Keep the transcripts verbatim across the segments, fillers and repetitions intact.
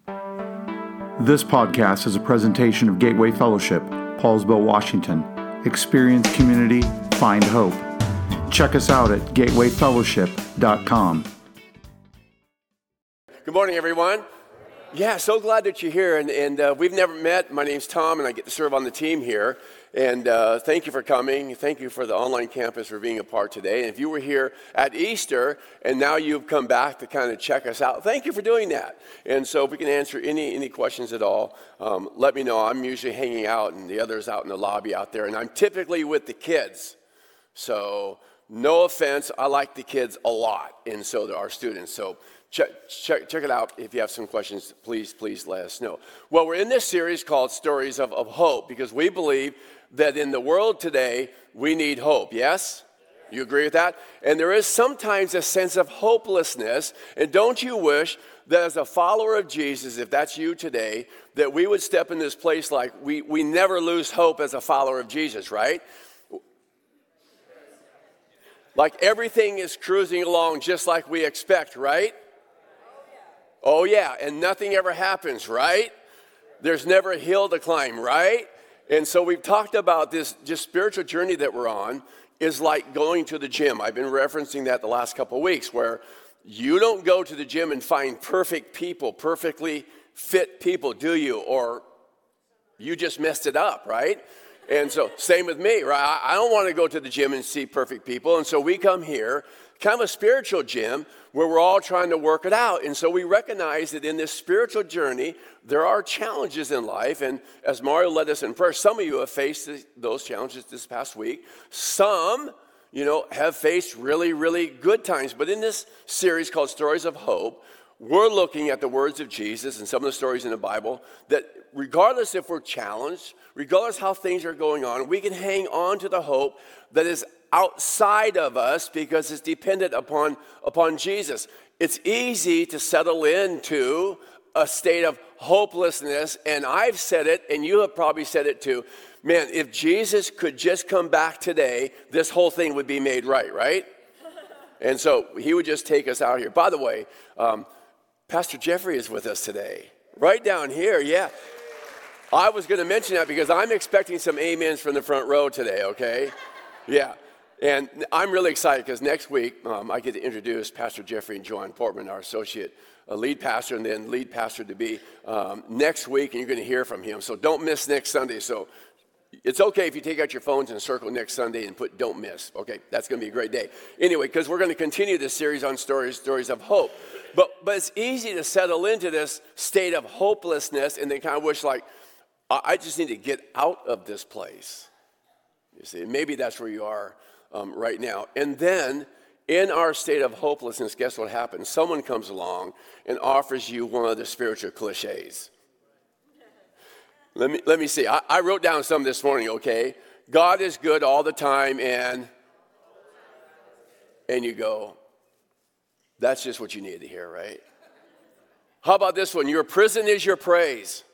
This podcast is a presentation of Gateway Fellowship, Paulsville, Washington. Experience community, find hope. Check us out at gateway fellowship dot com. Good morning, everyone. Yeah, so glad that you're here, and, and uh, we've never met. My name's Tom, and I get to serve on the team here. And uh, thank you for coming. Thank you for the online campus for being a part today. And if you were here at Easter, and now you've come back to kind of check us out, thank you for doing that. And so if we can answer any any questions at all, um, let me know. I'm usually hanging out, and the others out in the lobby out there. And I'm typically with the kids. So no offense, I like the kids a lot, and so do our students. So Check, check, check it out. If you have some questions, please, please let us know. Well, we're in this series called Stories of, of Hope because we believe that in the world today, we need hope. Yes? You agree with that? And there is sometimes a sense of hopelessness. And don't you wish that as a follower of Jesus, if that's you today, that we would step in this place like we, we never lose hope as a follower of Jesus, right? Like everything is cruising along just like we expect, right? Oh, yeah, and nothing ever happens, right? There's never a hill to climb, right? And so we've talked about this just spiritual journey that we're on is like going to the gym. I've been referencing that the last couple of weeks where you don't go to the gym and find perfect people, perfectly fit people, do you? Or you just messed it up, right? And so same with me, right? I don't want to go to the gym and see perfect people. And so we come here, kind of a spiritual gym, where we're all trying to work it out. And so we recognize that in this spiritual journey, there are challenges in life. And as Mario led us in prayer, some of you have faced those challenges this past week. Some, you know, have faced really, really good times. But in this series called Stories of Hope, we're looking at the words of Jesus and some of the stories in the Bible that regardless if we're challenged, regardless how things are going on, we can hang on to the hope that is outside of us because it's dependent upon, upon Jesus. It's easy to settle into a state of hopelessness, and I've said it, and you have probably said it too. Man, if Jesus could just come back today, this whole thing would be made right, right? And so he would just take us out here. By the way, um, Pastor Jeffrey is with us today, right down here, yeah. I was going to mention that because I'm expecting some amens from the front row today, okay? Yeah. And I'm really excited because next week um, I get to introduce Pastor Jeffrey and Joanne Portman, our associate uh, lead pastor, and then lead pastor to be um, next week, and you're going to hear from him. So don't miss next Sunday. So it's okay if you take out your phones and circle next Sunday and put "don't miss." Okay, that's going to be a great day. Anyway, because we're going to continue this series on stories, stories of hope. But but it's easy to settle into this state of hopelessness and then kind of wish like, I just need to get out of this place. You see, maybe that's where you are. Um, right now. And then in our state of hopelessness, guess what happens? Someone comes along and offers you one of the spiritual cliches. Let me let me see. I, I wrote down some this morning, okay? God is good all the time and and you go, that's just what you need to hear, right? How about this one? Your prison is your praise.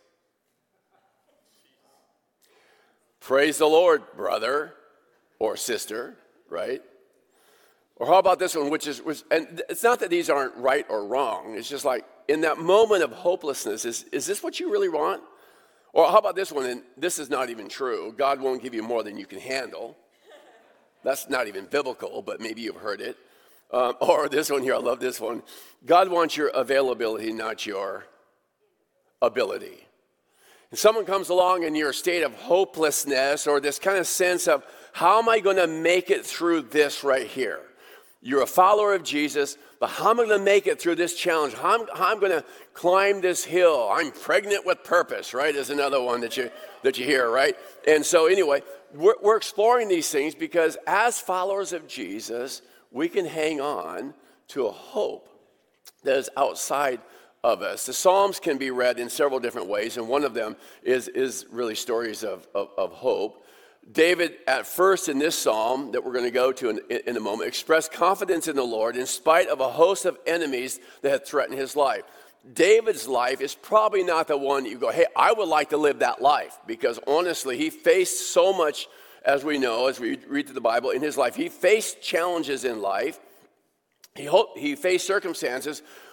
Praise the Lord, brother or sister. Right? Or how about this one, which is, which, and it's not that these aren't right or wrong. It's just like in that moment of hopelessness, is, is this what you really want? Or how about this one, and this is not even true. God won't give you more than you can handle. That's not even biblical, but maybe you've heard it. Um, or this one here, I love this one. God wants your availability, not your ability. And someone comes along in your state of hopelessness or this kind of sense of, how am I going to make it through this right here? You're a follower of Jesus, but how am I going to make it through this challenge? How am how I'm going to climb this hill? I'm pregnant with purpose, right, is another one that you that you hear, right? And so anyway, we're, we're exploring these things because as followers of Jesus, we can hang on to a hope that is outside of us. The Psalms can be read in several different ways, and one of them is, is really stories of, of, of hope. David, at first in this psalm that we're going to go to in, in a moment, expressed confidence in the Lord in spite of a host of enemies that had threatened his life. David's life is probably not the one you go, hey, I would like to live that life, because honestly, he faced so much, as we know, as we read through the Bible, in his life. He faced challenges in life. He, hoped, he faced circumstances,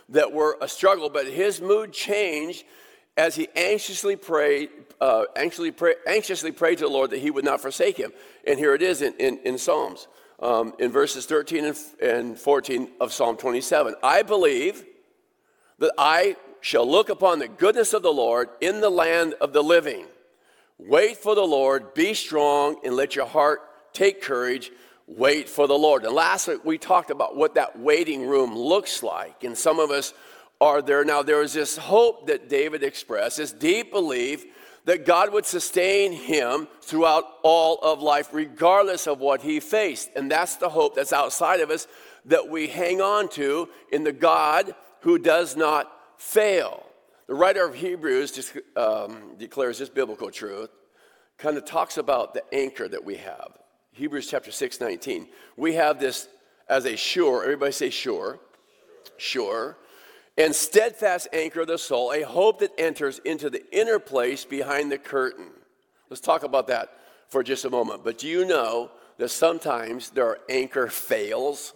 that were a struggle, but his mood changed as he anxiously prayed, uh, anxiously, pray, anxiously prayed to the Lord that he would not forsake him. And here it is in, in, in Psalms, um, in verses thirteen and, and fourteen of Psalm twenty-seven. I believe that I shall look upon the goodness of the Lord in the land of the living. Wait for the Lord, be strong, and let your heart take courage. Wait for the Lord. And last week we talked about what that waiting room looks like. And some of us are there now. There is this hope that David expressed, this deep belief that God would sustain him throughout all of life, regardless of what he faced. And that's the hope that's outside of us that we hang on to in the God who does not fail. The writer of Hebrews just, um, declares this biblical truth, kind of talks about the anchor that we have. Hebrews chapter six, nineteen. We have this as a sure, everybody say sure, sure, and steadfast anchor of the soul, a hope that enters into the inner place behind the curtain. Let's talk about that for just a moment. But do you know that sometimes there are anchor fails?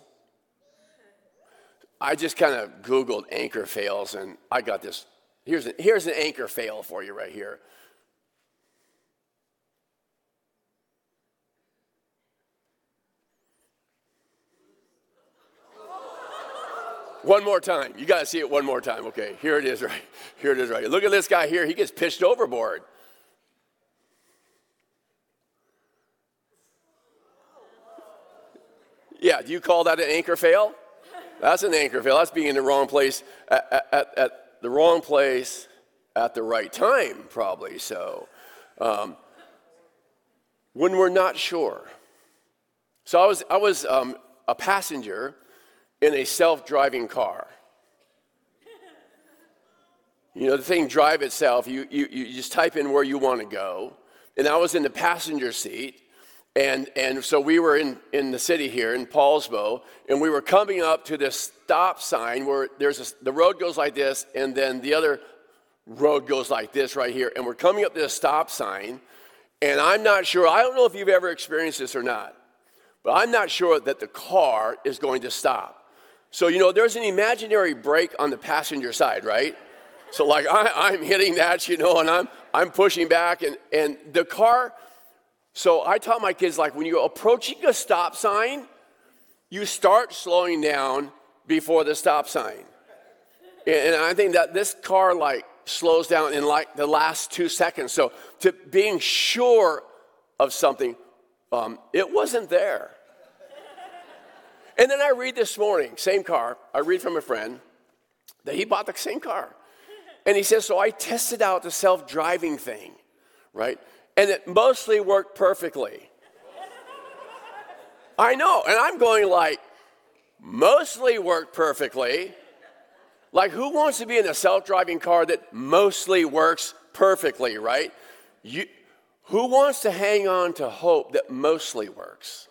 I just kind of Googled anchor fails, and I got this. Here's an, here's an anchor fail for you right here. One more time. You got to see it one more time. Okay, here it is right. Here it is right. Look at this guy here. He gets pitched overboard. Yeah, do you call that an anchor fail? That's an anchor fail. That's being in the wrong place at, at, at the wrong place at the right time, probably. So, um, when we're not sure. So I was I was um, a passenger in a self-driving car. You know, the thing drive itself, you, you, you just type in where you want to go. And I was in the passenger seat, and, and so we were in, in the city here in Paulsbo, and we were coming up to this stop sign where there's a, the road goes like this, and then the other road goes like this right here, and we're coming up to this stop sign, and I'm not sure, I don't know if you've ever experienced this or not, but I'm not sure that the car is going to stop. So, you know, there's an imaginary brake on the passenger side, right? So, like, I, I'm hitting that, you know, and I'm I'm pushing back, and, and the car, so I taught my kids, like, when you're approaching a stop sign, you start slowing down before the stop sign. And, and I think that this car, like, slows down in, like, the last two seconds. So, to being sure of something, um, it wasn't there. And then I read this morning, same car, I read from a friend that he bought the same car. And he says, so I tested out the self-driving thing, right? And it mostly worked perfectly. I know, and I'm going like, mostly worked perfectly? Like, who wants to be in a self-driving car that mostly works perfectly, right? You, who wants to hang on to hope that mostly works?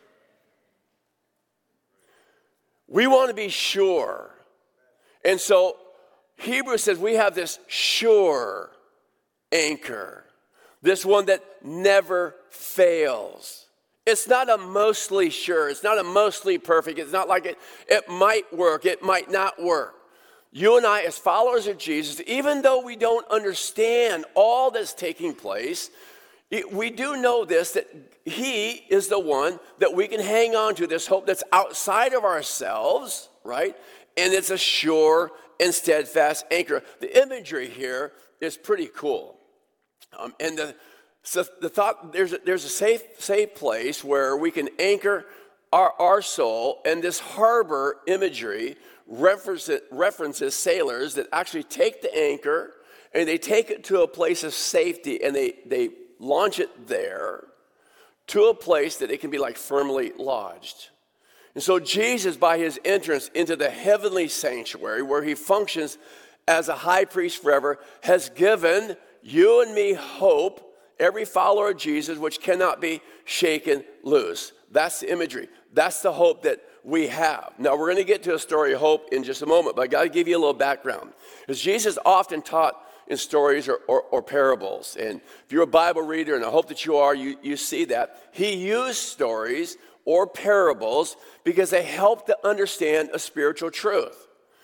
We want to be sure. And so Hebrews says we have this sure anchor, this one that never fails. It's not a mostly sure. It's not a mostly perfect. It's not like it, it might work. It might not work. You and I, as followers of Jesus, even though we don't understand all that's taking place, it, we do know this, that he is the one that we can hang on to, this hope that's outside of ourselves, right? And it's a sure and steadfast anchor. The imagery here is pretty cool. Um, and the, so the thought, there's a, there's a safe, safe place where we can anchor our, our soul, and this harbor imagery references, references sailors that actually take the anchor and they take it to a place of safety, and they, they launch it there to a place that it can be like firmly lodged. And so Jesus, by his entrance into the heavenly sanctuary where he functions as a high priest forever, has given you and me hope, every follower of Jesus, which cannot be shaken loose. That's the imagery. That's the hope that we have. Now, we're going to get to a story of hope in just a moment, but I got to give you a little background. Because Jesus often taught in stories or, or, or parables. And if you're a Bible reader, and I hope that you are, you, you see that. He used stories or parables because they help to understand a spiritual truth.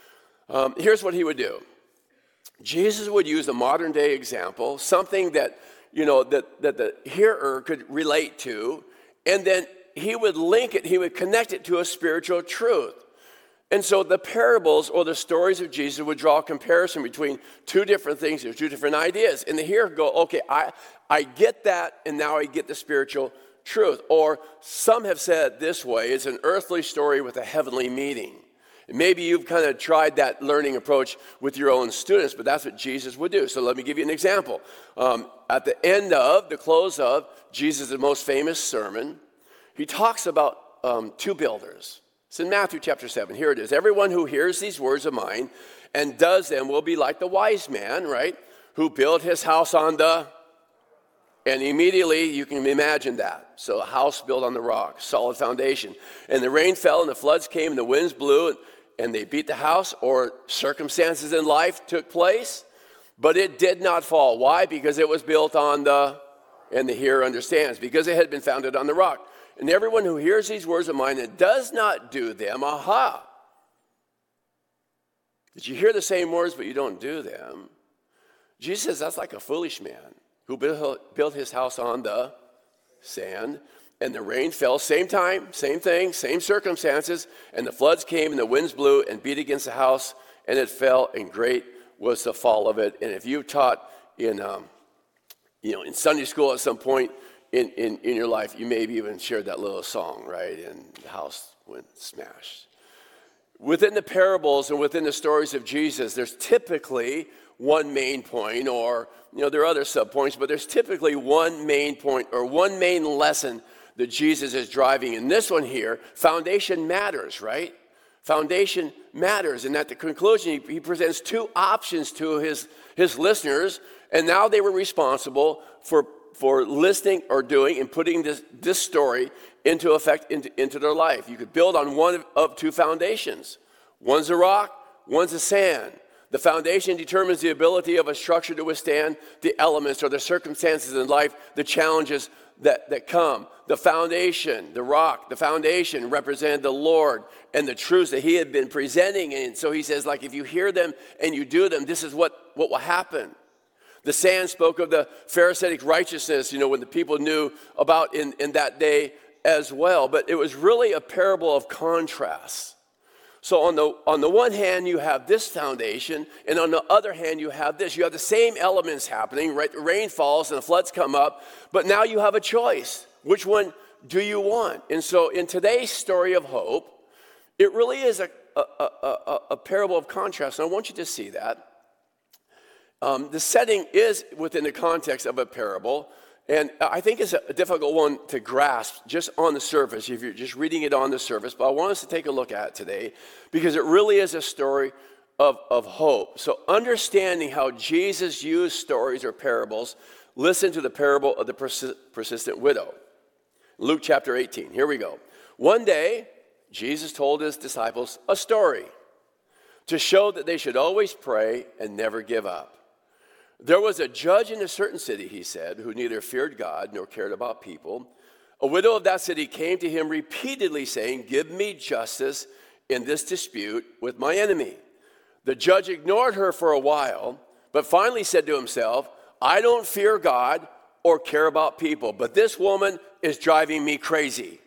Um, here's what he would do. Jesus would use a modern day example, something that, you know, that, that the hearer could relate to, and then he would link it, he would connect it to a spiritual truth. And so the parables or the stories of Jesus would draw a comparison between two different things, or two different ideas. And the hearer would go, okay, I, I get that, and now I get the spiritual truth. Or some have said this way, it's an earthly story with a heavenly meaning. Maybe you've kind of tried that learning approach with your own students, but that's what Jesus would do. So let me give you an example. Um, at the end of, the close of Jesus' most famous sermon, he talks about um, two builders. It's in Matthew chapter seven. Here it is. Everyone who hears these words of mine and does them will be like the wise man, right, who built his house on the, and immediately you can imagine that. So a house built on the rock, solid foundation. And the rain fell and the floods came and the winds blew and, and they beat the house, or circumstances in life took place, but it did not fall. Why? Because it was built on the, and the hearer understands, because it had been founded on the rock. And everyone who hears these words of mine and does not do them, aha. Did you hear the same words, but you don't do them? Jesus says that's like a foolish man who built his house on the sand, and the rain fell, same time, same thing, same circumstances, and the floods came, and the winds blew and beat against the house, and it fell, and great was the fall of it. And if you've taught in, um, you know, in Sunday school at some point, In, in, in your life, you maybe even shared that little song, right? And the house went smashed. Within the parables and within the stories of Jesus, there's typically one main point, or, you know, there are other subpoints, but there's typically one main point or one main lesson that Jesus is driving. In this one here, foundation matters, right? Foundation matters. And at the conclusion, he, he presents two options to his, his listeners, and now they were responsible for for listening or doing and putting this, this story into effect into, into their life. You could build on one of, of two foundations. One's a rock, one's a sand. The foundation determines the ability of a structure to withstand the elements or the circumstances in life, the challenges that, that come. The foundation, the rock, the foundation represented the Lord and the truths that he had been presenting. And so he says, like, if you hear them and you do them, this is what, what will happen. The sand spoke of the Pharisaic righteousness, you know, when the people knew about in, in that day as well. But it was really a parable of contrasts. So on the, on the one hand, you have this foundation, and on the other hand, you have this. You have the same elements happening, right? The rain falls and the floods come up, but now you have a choice. Which one do you want? And so in today's story of hope, it really is a, a, a, a, a parable of contrast, and I want you to see that. Um, the setting is within the context of a parable, and I think it's a difficult one to grasp just on the surface, if you're just reading it on the surface, but I want us to take a look at it today, because it really is a story of, of hope. So understanding how Jesus used stories or parables, listen to the parable of the persi- persistent widow. Luke chapter eighteen, here we go. One day, Jesus told his disciples a story to show that they should always pray and never give up. There was a judge in a certain city, he said, who neither feared God nor cared about people. A widow of that city came to him repeatedly saying, give me justice in this dispute with my enemy. The judge ignored her for a while, but finally said to himself, I don't fear God or care about people, but this woman is driving me crazy.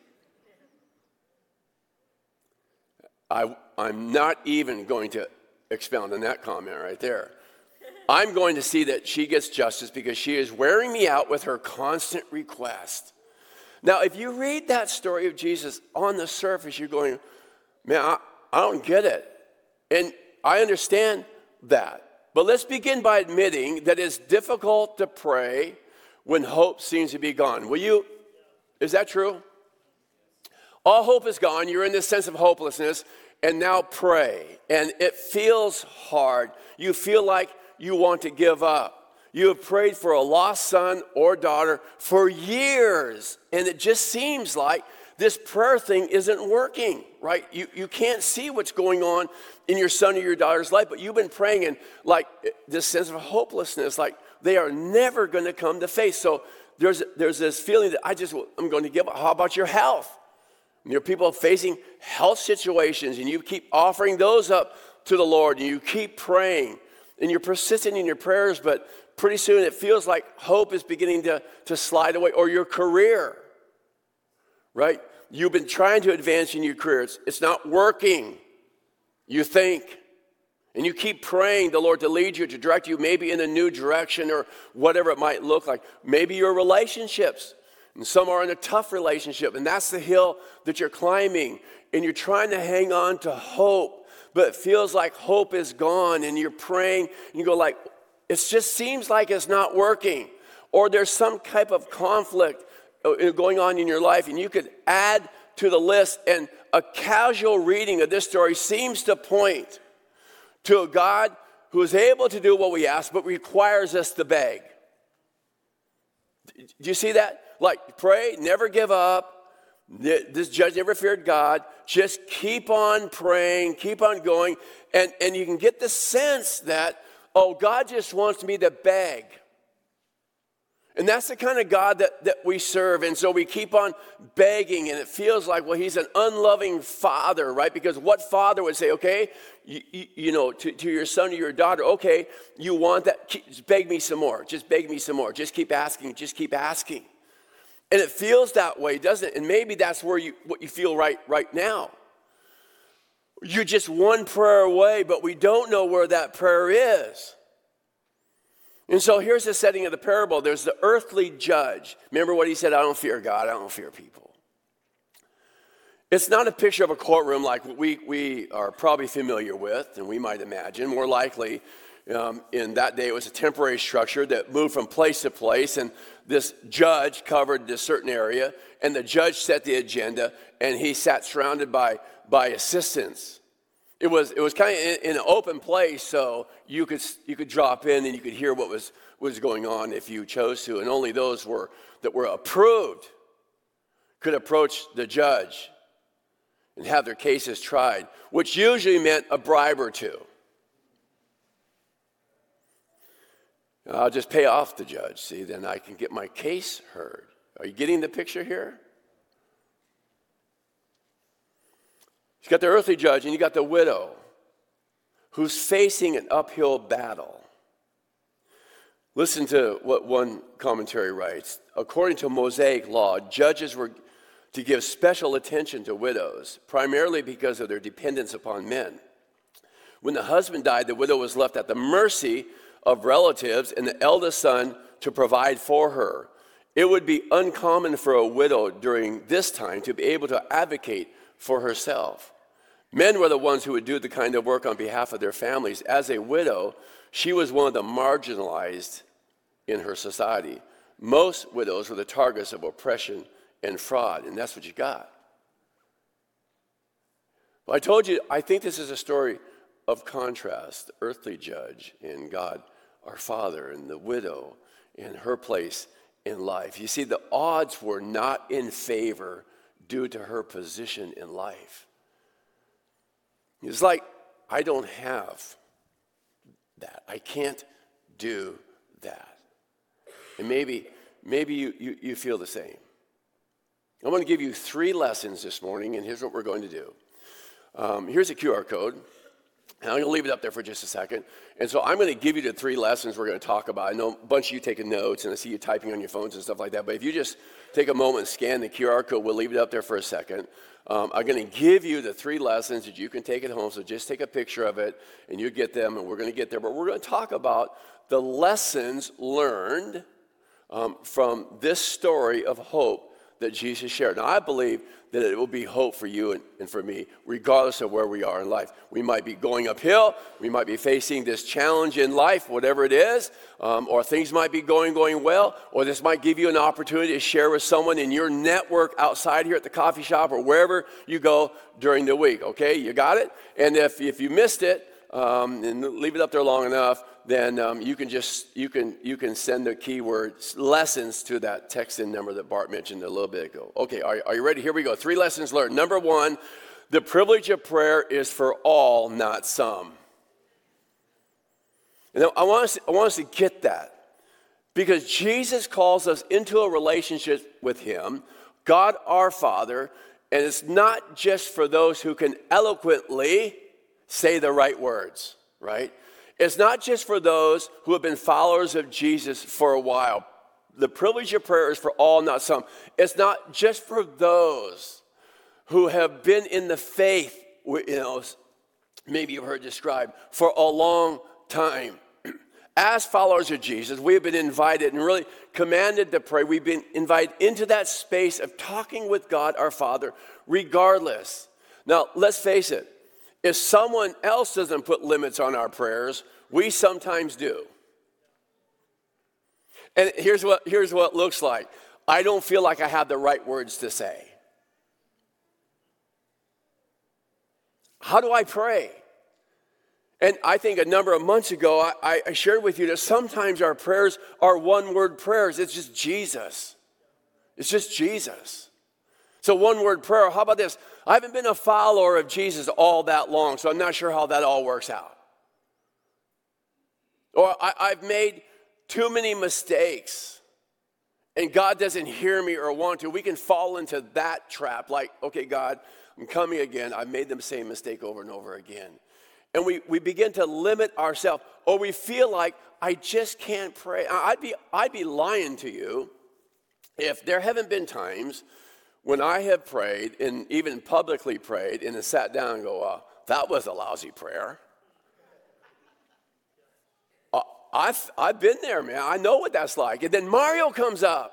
I, I'm not even going to expound on that comment right there. I'm going to see that she gets justice because she is wearing me out with her constant request. Now, if you read that story of Jesus on the surface, you're going, man, I, I don't get it. And I understand that. But let's begin by admitting that it's difficult to pray when hope seems to be gone. Will you? Is that true? All hope is gone. You're in this sense of hopelessness. And now pray. And it feels hard. You feel like you want to give up. You have prayed for a lost son or daughter for years, and it just seems like this prayer thing isn't working, right? You, you can't see what's going on in your son or your daughter's life, but you've been praying in like this sense of hopelessness, like they are never going to come to faith. So there's, there's this feeling that I just, I'm going to give up. How about your health? And there are people facing health situations, and you keep offering those up to the Lord and you keep praying and you're persistent in your prayers, but pretty soon it feels like hope is beginning to, to slide away, or your career, right? You've been trying to advance in your career. It's, it's not working, you think. And you keep praying the Lord to lead you, to direct you, maybe in a new direction or whatever it might look like. Maybe your relationships. And some are in a tough relationship, and that's the hill that you're climbing. And you're trying to hang on to hope, but it feels like hope is gone. And you're praying, and you go like, it just seems like it's not working. Or there's some type of conflict going on in your life, and you could add to the list. And a casual reading of this story seems to point to a God who is able to do what we ask, but requires us to beg. Do you see that? Like, pray, never give up. This judge never feared God. Just keep on praying, keep on going. And, and you can get the sense that, oh, God just wants me to beg. And that's the kind of God that, that we serve. And so we keep on begging, and it feels like, well, he's an unloving father, right? Because what father would say, okay, you, you, you know, to, to your son or your daughter, okay, you want that, just beg me some more. Just beg me some more. Just keep asking, just keep asking. And it feels that way, doesn't it? And maybe that's where you what you feel right, right now. You're just one prayer away, but we don't know where that prayer is. And so here's the setting of the parable. There's the earthly judge. Remember what he said? I don't fear God. I don't fear people. It's not a picture of a courtroom like we, we are probably familiar with, and we might imagine. More likely, um, in that day, it was a temporary structure that moved from place to place, and this judge covered this certain area, and the judge set the agenda, and he sat surrounded by, by assistants. It was it was kind of in, in an open place, so you could you could drop in and you could hear what was was going on if you chose to, and only those were that were approved could approach the judge and have their cases tried, which usually meant a bribe or two. I'll just pay off the judge, see, then I can get my case heard. Are you getting the picture here? You got the earthly judge and you got the widow who's facing an uphill battle. Listen to what one commentary writes. According to Mosaic law, judges were to give special attention to widows, primarily because of their dependence upon men. When the husband died, the widow was left at the mercy of relatives and the eldest son to provide for her. It would be uncommon for a widow during this time to be able to advocate for herself. Men were the ones who would do the kind of work on behalf of their families. As a widow, she was one of the marginalized in her society. Most widows were the targets of oppression and fraud, and that's what you got. Well, I told you, I think this is a story of contrast, the earthly judge and God, our Father, and the widow in her place in life. You see, the odds were not in favor due to her position in life. It's like, I don't have that. I can't do that. And maybe, maybe you, you, you feel the same. I'm going to give you three lessons this morning, and here's what we're going to do. Um, here's a Q R code, and I'm going to leave it up there for just a second. And so I'm going to give you the three lessons we're going to talk about. I know a bunch of you taking notes, and I see you typing on your phones and stuff like that, but if you just take a moment and scan the Q R code, we'll leave it up there for a second. Um, I'm going to give you the three lessons that you can take at home, so just take a picture of it, and you get them, and we're going to get there. But we're going to talk about the lessons learned um, from this story of hope that Jesus shared. Now, I believe that it will be hope for you and, and for me, regardless of where we are in life. We might be going uphill, we might be facing this challenge in life, whatever it is, um, or things might be going, going well, or this might give you an opportunity to share with someone in your network outside here at the coffee shop or wherever you go during the week, okay? You got it? And if, if you missed it, um, and leave it up there long enough, then um, you can just, you can you can send the keyword lessons to that text-in number that Bart mentioned a little bit ago. Okay, are, are you ready? Here we go. Three lessons learned. Number one, the privilege of prayer is for all, not some. And I want us, I want us to get that, because Jesus calls us into a relationship with him, God our Father, and it's not just for those who can eloquently say the right words, right? It's not just for those who have been followers of Jesus for a while. The privilege of prayer is for all, not some. It's not just for those who have been in the faith, you know, maybe you've heard described, for a long time. As followers of Jesus, we have been invited and really commanded to pray. We've been invited into that space of talking with God, our Father, regardless. Now, let's face it. If someone else doesn't put limits on our prayers, we sometimes do. And here's what, here's what it looks like. I don't feel like I have the right words to say. How do I pray? And I think a number of months ago, I, I shared with you that sometimes our prayers are one-word prayers. It's just Jesus. It's just Jesus. So one-word prayer, how about this? I haven't been a follower of Jesus all that long, so I'm not sure how that all works out. Or I, I've made too many mistakes, and God doesn't hear me or want to. We can fall into that trap, like, okay, God, I'm coming again. I've made the same mistake over and over again. And we, we begin to limit ourselves, or we feel like, I just can't pray. I'd be, I'd be lying to you if there haven't been times when I have prayed, and even publicly prayed, and then sat down and go, uh, that was a lousy prayer. Uh, I've, I've been there, man. I know what that's like. And then Mario comes up.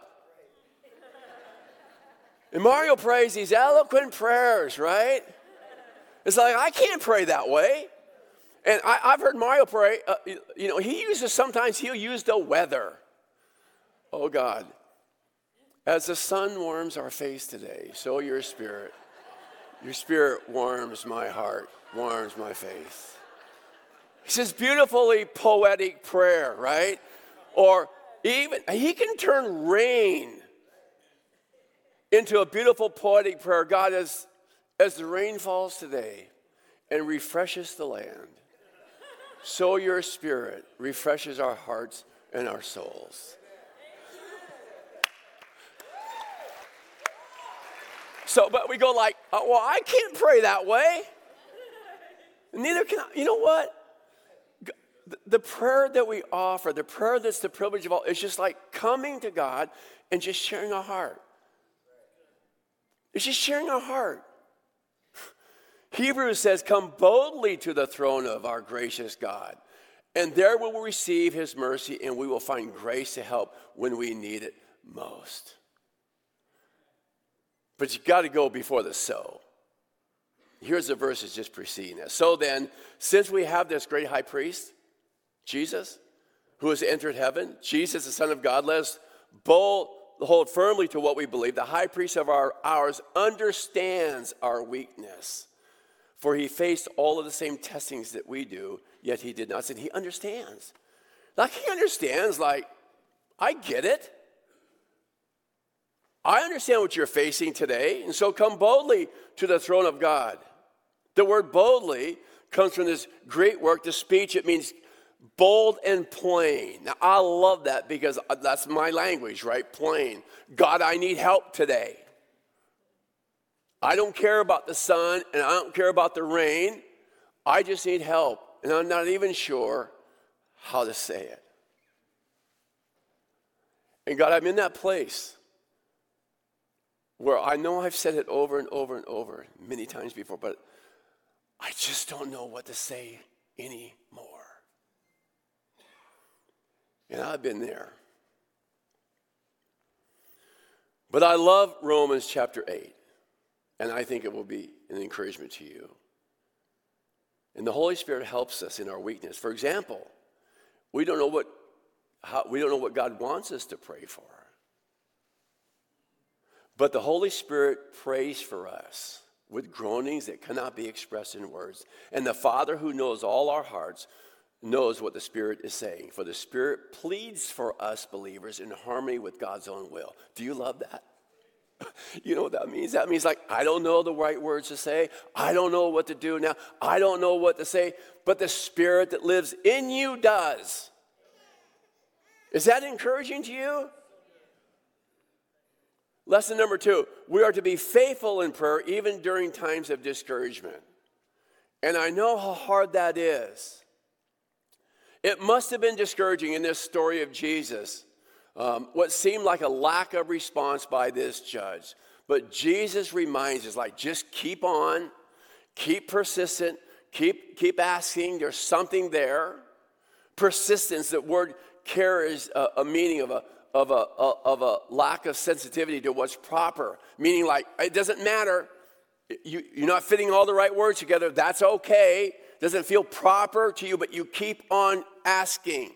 And Mario prays these eloquent prayers, right? It's like, I can't pray that way. And I, I've heard Mario pray, uh, you know, he uses, sometimes he'll use the weather. Oh, God, as the sun warms our face today, so your spirit, your spirit warms my heart, warms my faith. It's this beautifully poetic prayer, right? Or even, he can turn rain into a beautiful poetic prayer. God, as, as the rain falls today and refreshes the land, so your spirit refreshes our hearts and our souls. So, but we go like, oh, well, I can't pray that way. Neither can I. You know what? The prayer that we offer, the prayer that's the privilege of all, is just like coming to God and just sharing our heart. It's just sharing our heart. Hebrews says, come boldly to the throne of our gracious God, and there we will receive his mercy, and we will find grace to help when we need it most. But you got to go before the so. Here's the verses just preceding us. So then, since we have this great high priest, Jesus, who has entered heaven, Jesus, the Son of God, let us bold, hold firmly to what we believe. The high priest of our ours understands our weakness. For he faced all of the same testings that we do, yet he did not sin. He understands. Like he understands, like, I get it. I understand what you're facing today, and so come boldly to the throne of God. The word boldly comes from this great work, the speech. It means bold and plain. Now, I love that because that's my language, right? Plain. God, I need help today. I don't care about the sun, and I don't care about the rain. I just need help, and I'm not even sure how to say it. And God, I'm in that place where I know I've said it over and over and over many times before, but I just don't know what to say anymore. And I've been there. But I love Romans chapter eight, and I think it will be an encouragement to you. And the Holy Spirit helps us in our weakness. For example, we don't know what how, we don't know what God wants us to pray for. But the Holy Spirit prays for us with groanings that cannot be expressed in words. And the Father who knows all our hearts knows what the Spirit is saying. For the Spirit pleads for us believers in harmony with God's own will. Do you love that? You know what that means? That means like, I don't know the right words to say. I don't know what to do now. I don't know what to say. But the Spirit that lives in you does. Is that encouraging to you? Lesson number two, we are to be faithful in prayer even during times of discouragement. And I know how hard that is. It must have been discouraging in this story of Jesus, um, what seemed like a lack of response by this judge. But Jesus reminds us, like, just keep on, keep persistent, keep, keep asking. There's something there. Persistence, that word carries a, a meaning of a, of, a, a, of a lack of sensitivity to what's proper. Meaning, like, it doesn't matter. You, you're not fitting all the right words together. That's okay. Doesn't feel proper to you, but you keep on asking.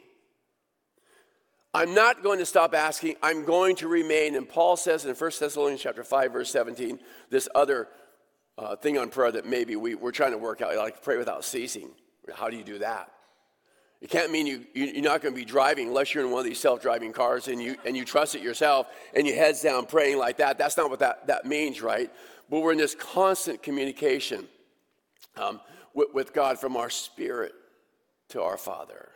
I'm not going to stop asking. I'm going to remain. And Paul says in First Thessalonians chapter five, verse seventeen, this other uh, thing on prayer that maybe we, we're trying to work out, like pray without ceasing. How do you do that? It can't mean you, you, you're not going to be driving unless you're in one of these self-driving cars and you, and you trust it yourself and you heads down praying like that. That's not what that, that means, right? But we're in this constant communication um, with, with God from our spirit to our Father.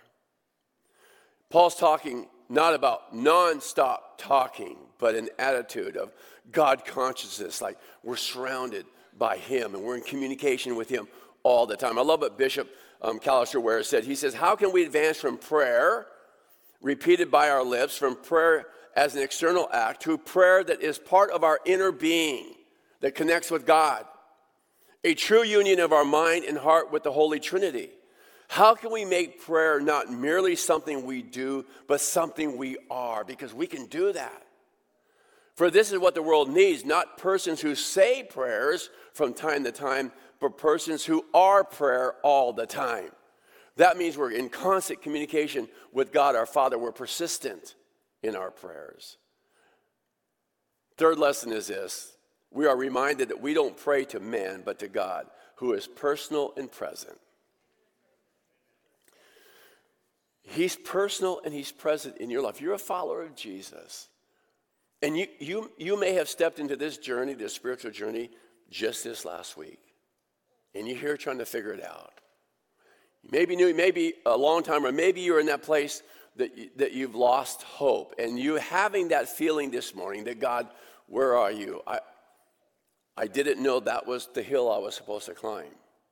Paul's talking not about nonstop talking, but an attitude of God consciousness, like we're surrounded by Him and we're in communication with Him all the time. I love what Bishop um, Callister Ware said. He says, how can we advance from prayer repeated by our lips, from prayer as an external act, to prayer that is part of our inner being, that connects with God, a true union of our mind and heart with the Holy Trinity? How can we make prayer not merely something we do, but something we are? Because we can do that. For this is what the world needs, not persons who say prayers from time to time, but persons who are prayer all the time. That means we're in constant communication with God our Father. We're persistent in our prayers. Third lesson is this. We are reminded that we don't pray to man, but to God, who is personal and present. He's personal and He's present in your life. You're a follower of Jesus. And you, you, you may have stepped into this journey, this spiritual journey, just this last week. And you're here trying to figure it out. You may be new, maybe a long time, or maybe you're in that place that, you, that you've lost hope. And you having that feeling this morning that, God, where are you? I, I didn't know that was the hill I was supposed to climb.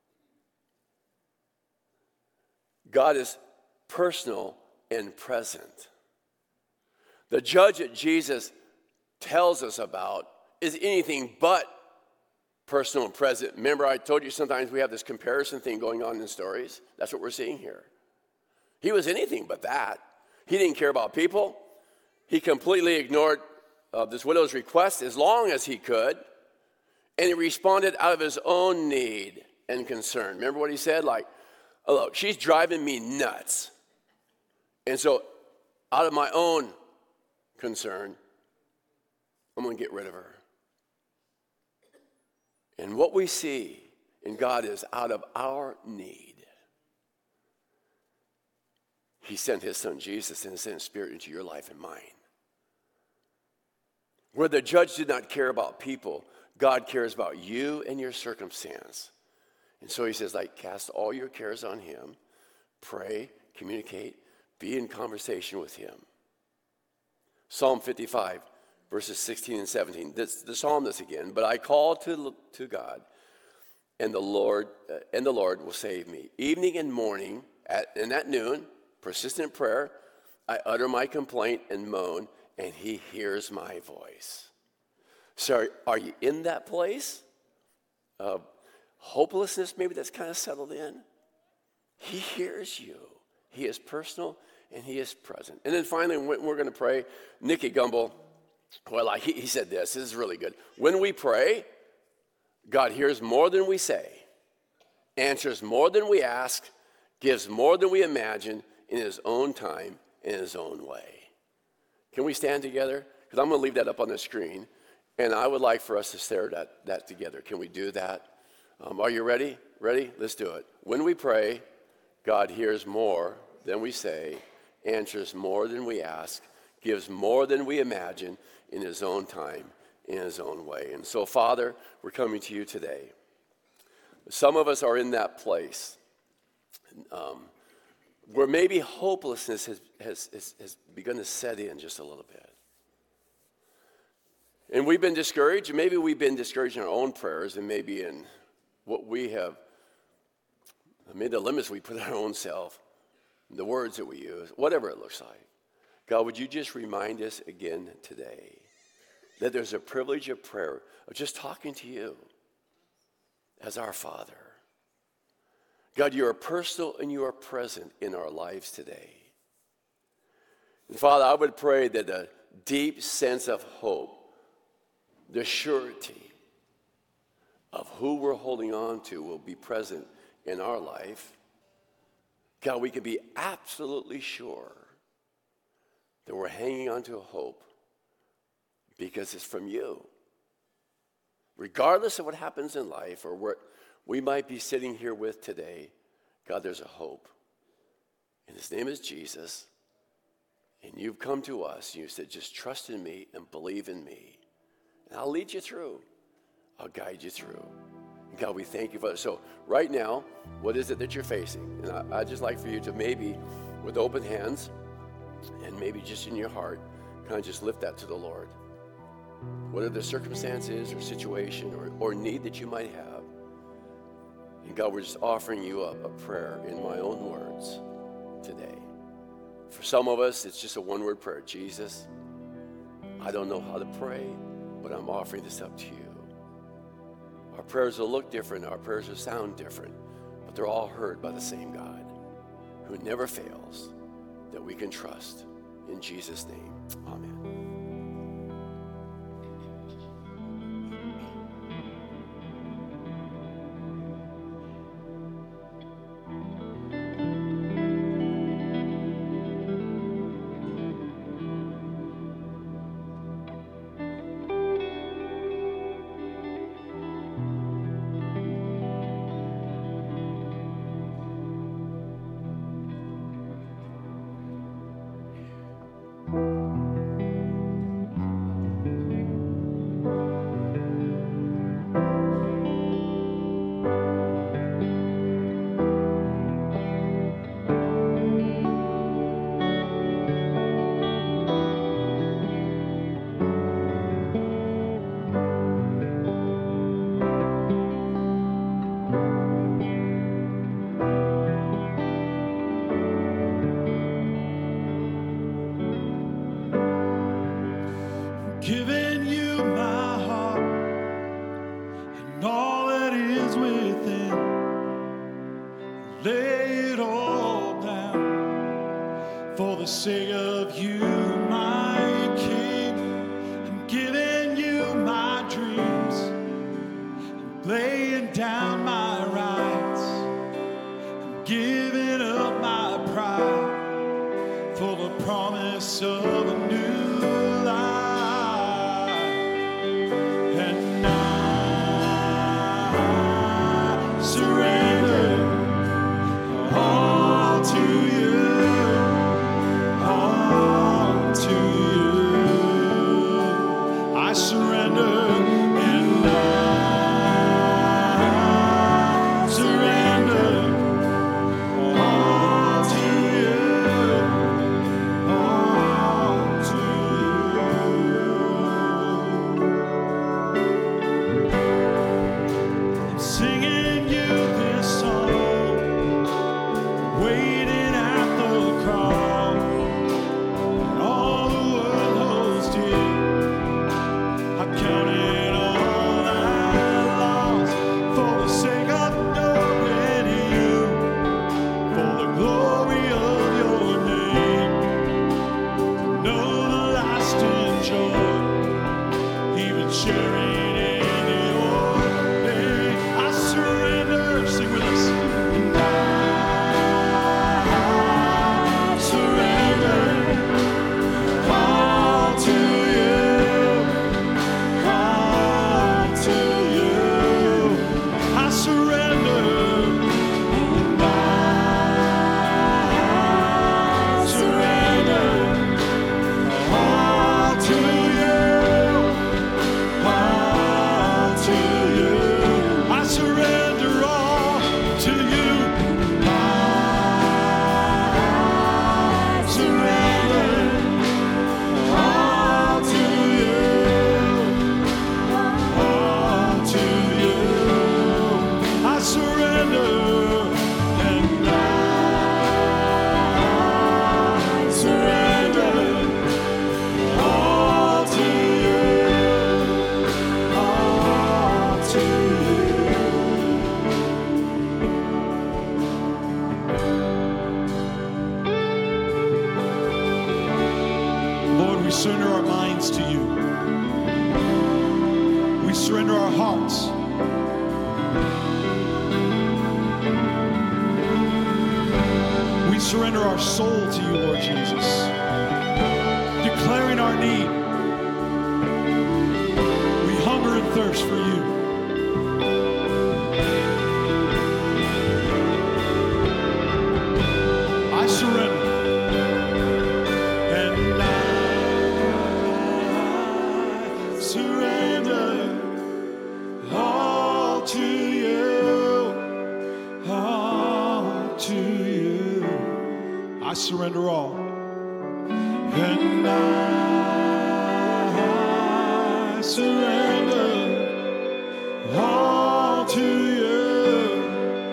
God is personal and present. The judge that Jesus tells us about is anything but personal and present. Remember, I told you sometimes we have this comparison thing going on in stories. That's what we're seeing here. He was anything but that. He didn't care about people. He completely ignored uh, this widow's request as long as he could. And he responded out of his own need and concern. Remember what he said? Like, oh, look, she's driving me nuts. And so, out of my own concern, I'm going to get rid of her. And what we see in God is out of our need, He sent His Son Jesus and sent His Spirit into your life and mine. Where the judge did not care about people, God cares about you and your circumstance. And so He says, like, cast all your cares on Him, pray, communicate, be in conversation with Him. Psalm fifty-five, verses sixteen and seventeen. This, the psalmist again. But I call to, to God, and the Lord uh, and the Lord will save me. Evening and morning, at, and at noon, persistent prayer, I utter my complaint and moan, and He hears my voice. So are you in that place of hopelessness, maybe that's kind of settled in? He hears you. He is personal and He is present. And then finally, we're going to pray. Nicky Gumbel, well, he, he said this. This is really good. When we pray, God hears more than we say, answers more than we ask, gives more than we imagine in His own time, in His own way. Can we stand together? Because I'm going to leave that up on the screen. And I would like for us to stare at that, that together. Can we do that? Um, are you ready? Ready? Let's do it. When we pray, God hears more than we say, answers more than we ask, gives more than we imagine in His own time, in His own way. And so, Father, we're coming to You today. Some of us are in that place um, where maybe hopelessness has, has, has, has begun to set in just a little bit. And we've been discouraged, and maybe we've been discouraged in our own prayers and maybe in what we have maybe the limits we put on our own self, the words that we use, whatever it looks like. God, would you just remind us again today that there's a privilege of prayer, of just talking to you as our Father. God, you are personal and you are present in our lives today. And Father, I would pray that the deep sense of hope, the surety of who we're holding on to will be present in our life. God, we can be absolutely sure that we're hanging on to a hope because it's from you. Regardless of what happens in life or what we might be sitting here with today, God, there's a hope. And his name is Jesus. And you've come to us and you said, just trust in me and believe in me. And I'll lead you through. I'll guide you through. And God, we thank you for that. So right now, what is it that you're facing? And I, I'd just like for you to maybe, with open hands, and maybe just in your heart, kind of just lift that to the Lord. Whatever the circumstances or situation or, or need that you might have. And God, we're just offering you up a prayer in my own words today. For some of us, it's just a one-word prayer. Jesus, I don't know how to pray, but I'm offering this up to you. Our prayers will look different. Our prayers will sound different, but they're all heard by the same God who never fails, that we can trust. In Jesus' name, amen. Giving you my heart and all that is within. Lay it all down for the sake of you, my King. I'm giving you my dreams and laying down my rights. I'm giving up my pride for the promise of a new life. To surrender our minds to you. We surrender our hearts. We surrender our soul to you, Lord Jesus, declaring our need. We hunger and thirst for you. I surrender. And I surrender all to you, all to you. I surrender all. And I surrender all to you,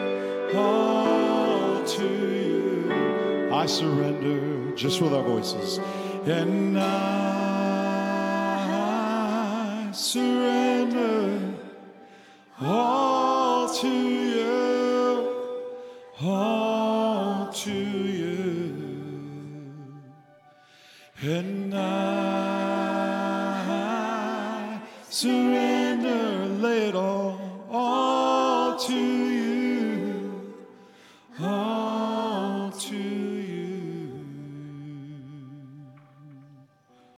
all to you. I surrender, just with our voices. And I surrender all to you, all to you. And I surrender, lay it all, all to you.